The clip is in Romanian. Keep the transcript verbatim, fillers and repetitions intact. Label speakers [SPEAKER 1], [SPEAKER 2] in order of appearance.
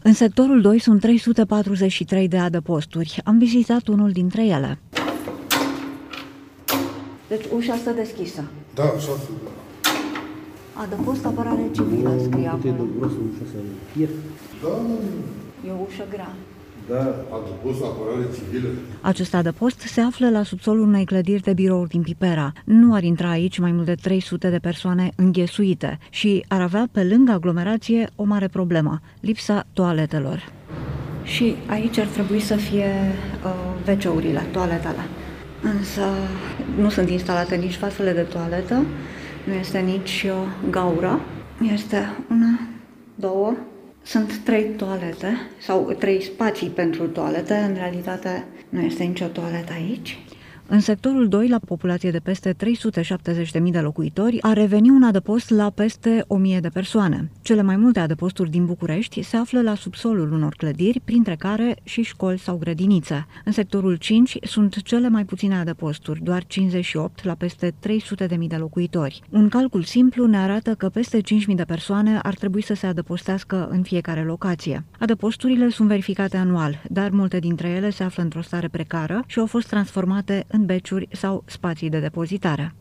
[SPEAKER 1] În sectorul doi sunt trei sute patruzeci și trei de adăposturi. Am vizitat unul dintre ele. Deci ușa stă deschisă.
[SPEAKER 2] Da, așa sunt.
[SPEAKER 1] Adăpost apărare civilă, scrie acolo.
[SPEAKER 2] Da,
[SPEAKER 1] E o ușă grea.
[SPEAKER 2] da, adăpost apărare civilă.
[SPEAKER 1] Acest adăpost se află la subsolul unei clădiri de birouri din Pipera. Nu ar intra aici mai mult de trei sute de persoane înghesuite și ar avea pe lângă aglomerație o mare problemă, lipsa toaletelor. Și aici ar trebui să fie uh, ve ce-urile, toaletele. Însă nu sunt instalate nici vasele de toaletă, nu este nici uh, gaură. Este una, două, sunt trei toalete sau trei spații pentru toalete. În realitate nu este nicio toaletă aici. În sectorul doi, la populație de peste trei sute șaptezeci de mii de locuitori, a revenit un adăpost la peste o mie de persoane. Cele mai multe adăposturi din București se află la subsolul unor clădiri, printre care și școli sau grădinițe. În sectorul cinci sunt cele mai puține adăposturi, doar cincizeci și opt la peste trei sute de mii de locuitori. Un calcul simplu ne arată că peste cinci mii de persoane ar trebui să se adăpostească în fiecare locație. Adăposturile sunt verificate anual, dar multe dintre ele se află într-o stare precară și au fost transformate în beciuri sau spații de depozitare.